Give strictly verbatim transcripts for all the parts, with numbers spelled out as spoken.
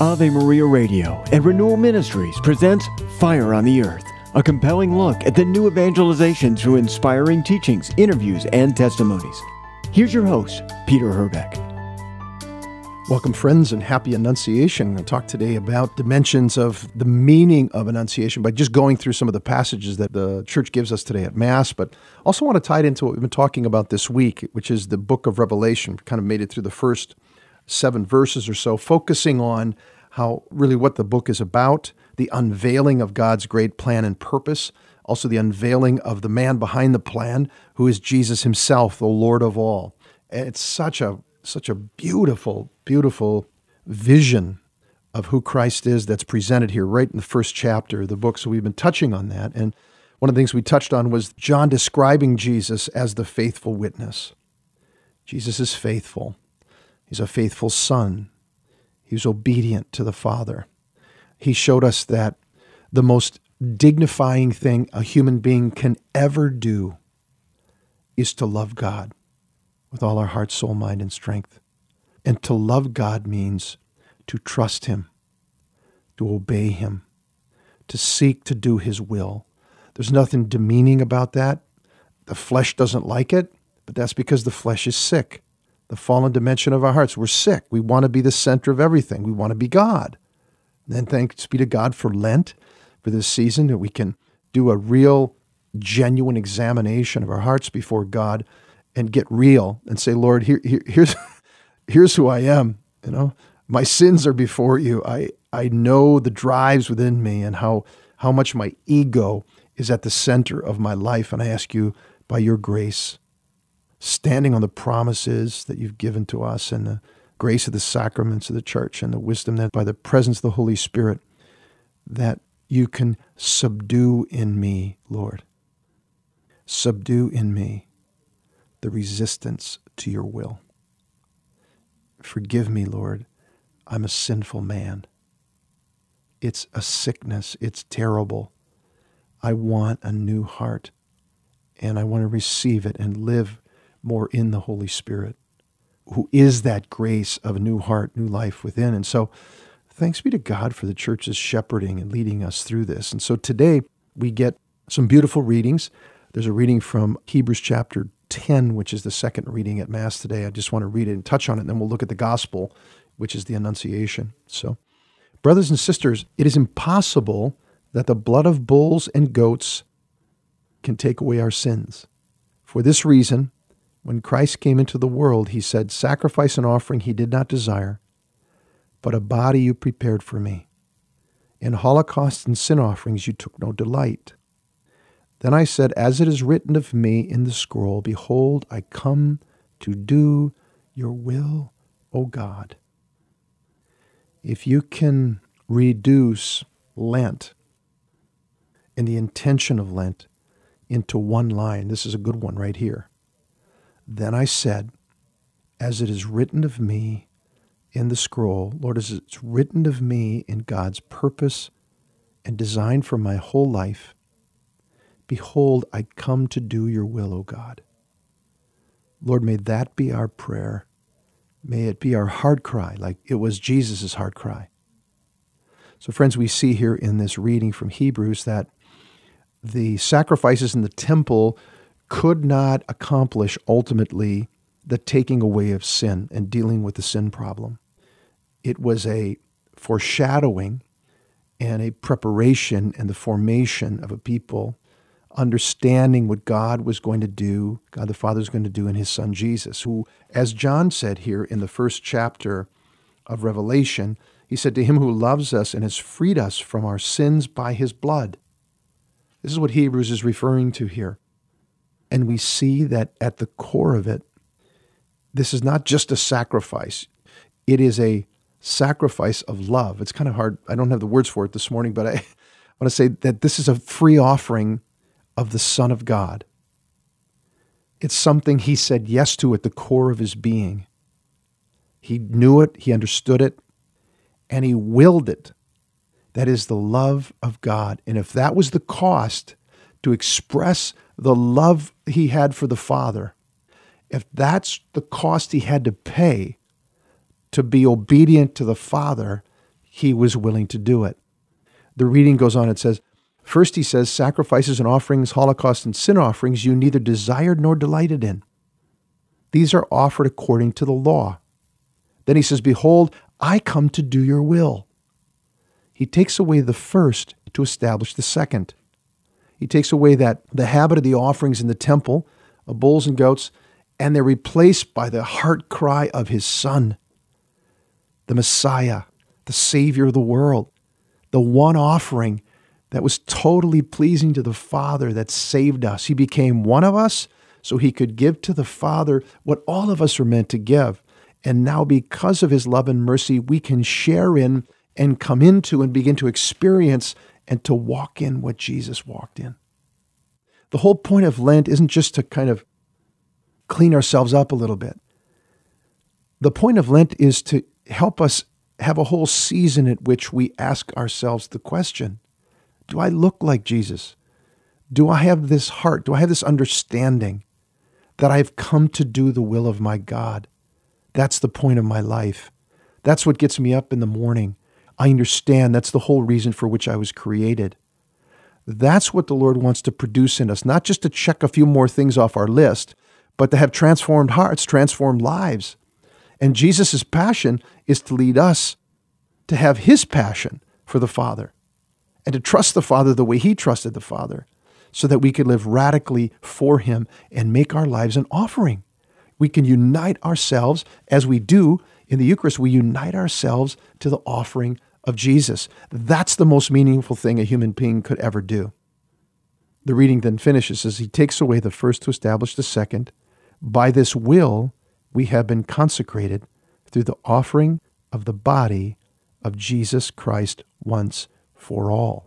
Ave Maria Radio and Renewal Ministries presents Fire on the Earth, a compelling look at the new evangelization through inspiring teachings, interviews, and testimonies. Here's your host, Peter Herbeck. Welcome, friends, and happy Annunciation. I'm going to talk today about dimensions of the meaning of Annunciation by just going through some of the passages that the church gives us today at Mass, but also want to tie it into what we've been talking about this week, which is the book of Revelation. We kind of made it through the first seven verses or so, focusing on how really what the book is about, the unveiling of God's great plan and purpose, also the unveiling of the man behind the plan, who is Jesus himself, the Lord of all. And it's such a such a beautiful, beautiful vision of who Christ is that's presented here right in the first chapter of the book. So we've been touching on that. And one of the things we touched on was John describing Jesus as the faithful witness. Jesus is faithful. He's a faithful son. He's obedient to the Father. He showed us that the most dignifying thing a human being can ever do is to love God with all our heart, soul, mind, and strength. And to love God means to trust Him, to obey Him, to seek to do His will. There's nothing demeaning about that. The flesh doesn't like it, but that's because the flesh is sick. The fallen dimension of our hearts. We're sick. We want to be the center of everything. We want to be God. And then thanks be to God for Lent, for this season, that we can do a real, genuine examination of our hearts before God and get real and say, Lord, here, here, here's, here's who I am. You know, my sins are before you. I, I know the drives within me and how, how much my ego is at the center of my life. And I ask you, by your grace, standing on the promises that you've given to us and the grace of the sacraments of the church and the wisdom that by the presence of the Holy Spirit, that you can subdue in me, Lord. Subdue in me the resistance to your will. Forgive me, Lord. I'm a sinful man. It's a sickness. It's terrible. I want a new heart, and I want to receive it and live more in the Holy Spirit, who is that grace of a new heart, new life within. And so thanks be to God for the church's shepherding and leading us through this. And so today we get some beautiful readings. There's a reading from Hebrews chapter ten, which is the second reading at Mass today. I just want to read it and touch on it, and then we'll look at the gospel, which is the Annunciation. So, brothers and sisters, it is impossible that the blood of bulls and goats can take away our sins. For this reason, when Christ came into the world, he said, sacrifice and offering he did not desire, but a body you prepared for me. In holocausts and sin offerings you took no delight. Then I said, as it is written of me in the scroll, behold, I come to do your will, O God. If you can reduce Lent and the intention of Lent into one line, this is a good one right here. Then I said, as it is written of me in the scroll, Lord, as it's written of me in God's purpose and design for my whole life, behold, I come to do your will, O God. Lord, may that be our prayer. May it be our heart cry, like it was Jesus' heart cry. So friends, we see here in this reading from Hebrews that the sacrifices in the temple could not accomplish ultimately the taking away of sin and dealing with the sin problem. It was a foreshadowing and a preparation and the formation of a people understanding what God was going to do, God the Father was going to do in his Son Jesus, who, as John said here in the first chapter of Revelation, he said, to him who loves us and has freed us from our sins by his blood. This is what Hebrews is referring to here. And we see that at the core of it, this is not just a sacrifice. It is a sacrifice of love. It's kind of hard. I don't have the words for it this morning, but I want to say that this is a free offering of the Son of God. It's something he said yes to at the core of his being. He knew it, he understood it, and he willed it. That is the love of God. And if that was the cost to express the love he had for the Father, if that's the cost he had to pay to be obedient to the Father, he was willing to do it. The reading goes on, it says, first he says, sacrifices and offerings, holocaust and sin offerings you neither desired nor delighted in. These are offered according to the law. Then he says, behold, I come to do your will. He takes away the first to establish the second. He takes away that the habit of the offerings in the temple, of bulls and goats, and they're replaced by the heart cry of his Son, the Messiah, the Savior of the world, the one offering that was totally pleasing to the Father that saved us. He became one of us so he could give to the Father what all of us are meant to give. And now because of his love and mercy, we can share in and come into and begin to experience and to walk in what Jesus walked in. The whole point of Lent isn't just to kind of clean ourselves up a little bit. The point of Lent is to help us have a whole season at which we ask ourselves the question, do I look like Jesus? Do I have this heart? Do I have this understanding that I've come to do the will of my God? That's the point of my life. That's what gets me up in the morning. I understand that's the whole reason for which I was created. That's what the Lord wants to produce in us, not just to check a few more things off our list, but to have transformed hearts, transformed lives. And Jesus' passion is to lead us to have his passion for the Father and to trust the Father the way he trusted the Father so that we could live radically for him and make our lives an offering. We can unite ourselves as we do in the Eucharist. We unite ourselves to the offering of Jesus. That's the most meaningful thing a human being could ever do. The reading then finishes as he takes away the first to establish the second. By this will, we have been consecrated through the offering of the body of Jesus Christ once for all.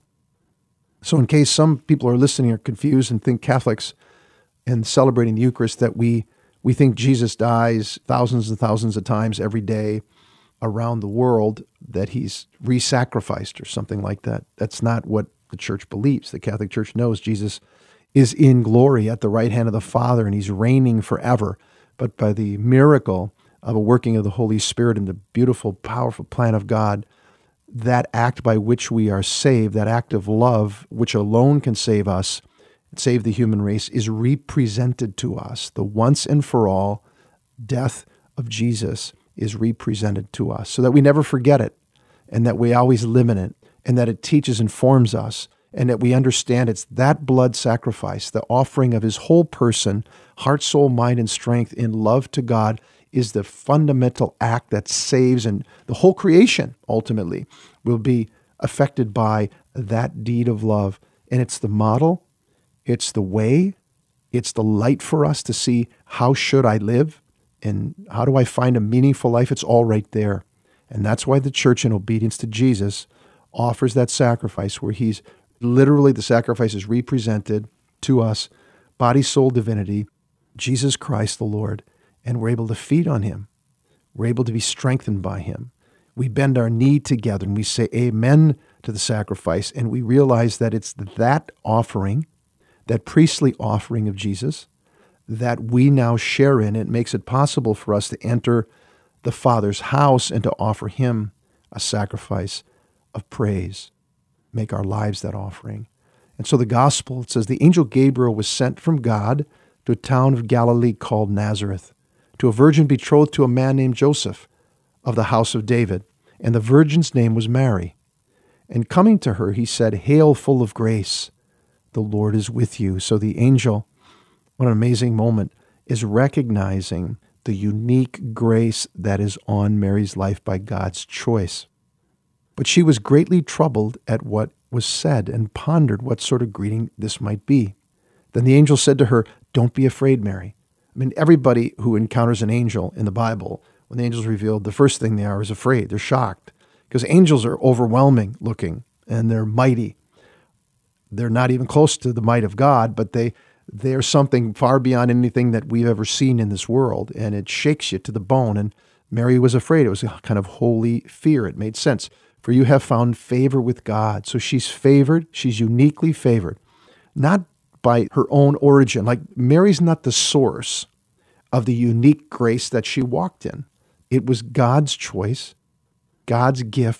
So in case some people are listening are confused and think Catholics and celebrating the Eucharist that we we think Jesus dies thousands and thousands of times every day around the world, that he's re-sacrificed or something like that. That's not what the Church believes. The Catholic Church knows Jesus is in glory at the right hand of the Father and he's reigning forever. But by the miracle of a working of the Holy Spirit and the beautiful, powerful plan of God, that act by which we are saved, that act of love, which alone can save us, save the human race, is represented to us. The once and for all death of Jesus is represented to us so that we never forget it and that we always live in it and that it teaches and forms us and that we understand it's that blood sacrifice, the offering of his whole person, heart, soul, mind, and strength in love to God is the fundamental act that saves, and the whole creation ultimately will be affected by that deed of love. And it's the model, it's the way, it's the light for us to see how should I live and how do I find a meaningful life. It's all right there. And that's why the Church, in obedience to Jesus, offers that sacrifice where he's literally, the sacrifice is represented to us, body, soul, divinity, Jesus Christ the Lord, and we're able to feed on him. We're able to be strengthened by him. We bend our knee together and we say amen to the sacrifice, and we realize that it's that offering, that priestly offering of Jesus, that we now share in. It makes it possible for us to enter the Father's house and to offer him a sacrifice of praise, make our lives that offering. And so the gospel, it says, the angel Gabriel was sent from God to a town of Galilee called Nazareth, to a virgin betrothed to a man named Joseph of the house of David. And the virgin's name was Mary. And coming to her, he said, "Hail, full of grace, the Lord is with you." So the angel, what an amazing moment, is recognizing the unique grace that is on Mary's life by God's choice. But she was greatly troubled at what was said and pondered what sort of greeting this might be. Then the angel said to her, "Don't be afraid, Mary." I mean, everybody who encounters an angel in the Bible, when the angel's revealed, the first thing they are is afraid. They're shocked because angels are overwhelming looking and they're mighty. They're not even close to the might of God, but they they're something far beyond anything that we've ever seen in this world, and it shakes you to the bone. And Mary was afraid. It was a kind of holy fear. It made sense. For you have found favor with God. So she's favored. She's uniquely favored, not by her own origin. Like Mary's not the source of the unique grace that she walked in. It was God's choice, God's gift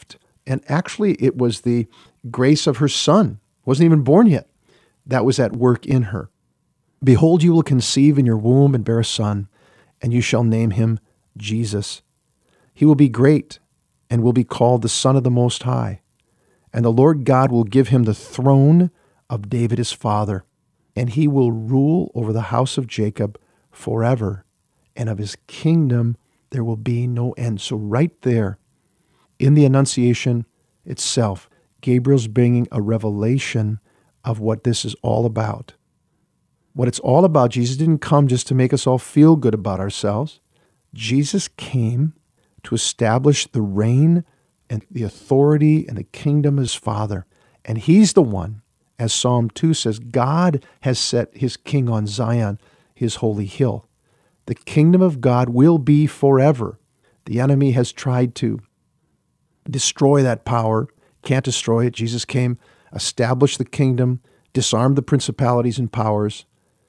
And actually, it was the grace of her son, wasn't even born yet, that was at work in her. Behold, you will conceive in your womb and bear a son, and you shall name him Jesus. He will be great and will be called the Son of the Most High. And the Lord God will give him the throne of David his father, and he will rule over the house of Jacob forever, and of his kingdom there will be no end. So right there, in the Annunciation itself, Gabriel's bringing a revelation of what this is all about. What it's all about, Jesus didn't come just to make us all feel good about ourselves. Jesus came to establish the reign and the authority and the kingdom of his Father. And he's the one, as Psalm two says, God has set his king on Zion, his holy hill. The kingdom of God will be forever. The enemy has tried to destroy that power, can't destroy it. Jesus came, established the kingdom, disarmed the principalities and powers,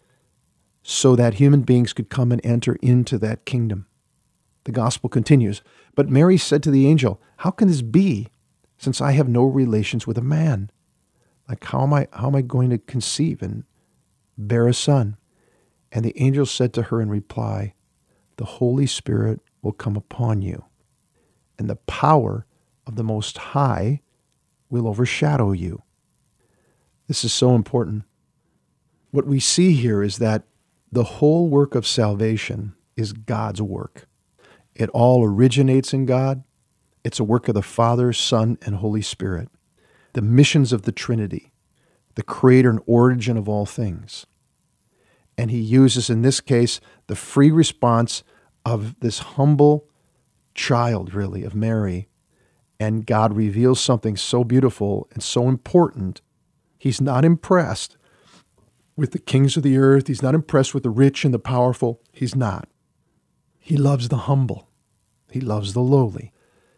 so that human beings could come and enter into that kingdom. The gospel continues. But Mary said to the angel, how can this be, since I have no relations with a man? Like, how am I, how am I going to conceive and bear a son? And the angel said to her in reply, the Holy Spirit will come upon you, and the power of the Most High will overshadow you. This is so important. What we see here is that the whole work of salvation is God's work. It all originates in God. It's a work of the Father, Son, and Holy Spirit. The missions of the Trinity, the creator and origin of all things. And he uses, in this case, the free response of this humble child, really, of Mary. And God reveals something so beautiful and so important. He's not impressed with the kings of the earth. He's not impressed with the rich and the powerful. He's not. He loves the humble. He loves the lowly.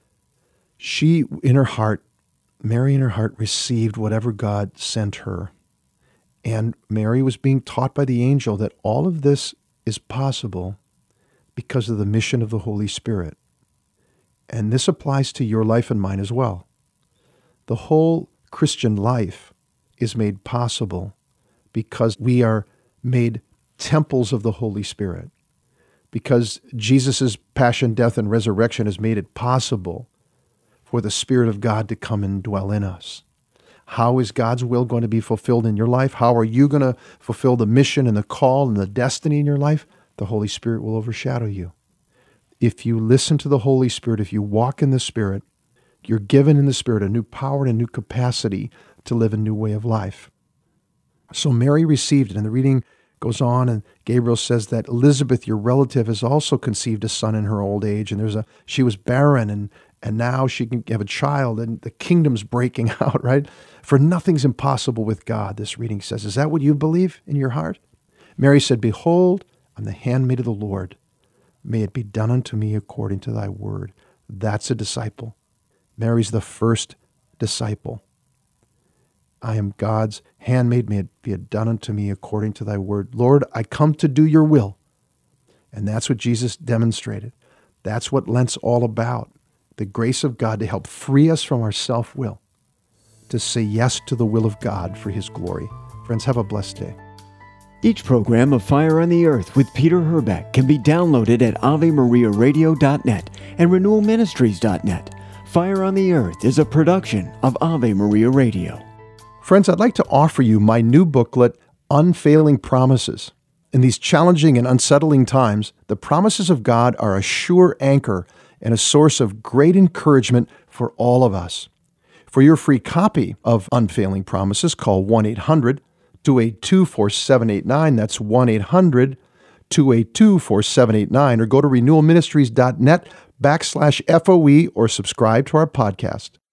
She, in her heart, Mary in her heart received whatever God sent her. And Mary was being taught by the angel that all of this is possible because of the mission of the Holy Spirit. And this applies to your life and mine as well. The whole Christian life is made possible because we are made temples of the Holy Spirit. Because Jesus' passion, death, and resurrection has made it possible for the Spirit of God to come and dwell in us. How is God's will going to be fulfilled in your life? How are you going to fulfill the mission and the call and the destiny in your life? The Holy Spirit will overshadow you. If you listen to the Holy Spirit, if you walk in the Spirit, you're given in the Spirit a new power and a new capacity to live a new way of life. So Mary received it, and the reading goes on, and Gabriel says that Elizabeth, your relative, has also conceived a son in her old age, and there's a she was barren, and and now she can have a child, and the kingdom's breaking out, right? For nothing's impossible with God, this reading says. Is that what you believe in your heart? Mary said, behold, I'm the handmaid of the Lord. May it be done unto me according to thy word. That's a disciple. Mary's the first disciple. I am God's handmaid. May it be done unto me according to thy word. Lord, I come to do your will. And that's what Jesus demonstrated. That's what Lent's all about. The grace of God to help free us from our self-will, to say yes to the will of God for his glory. Friends, have a blessed day. Each program of Fire on the Earth with Peter Herbeck can be downloaded at ave maria radio dot net and renewal ministries dot net. Fire on the Earth is a production of Ave Maria Radio. Friends, I'd like to offer you my new booklet, Unfailing Promises. In these challenging and unsettling times, the promises of God are a sure anchor and a source of great encouragement for all of us. For your free copy of Unfailing Promises, call one eight hundred two eight two four seven eight nine. That's one eight hundred two eight two four seven eight nine, or go to renewal ministries dot net backslash F O E or subscribe to our podcast.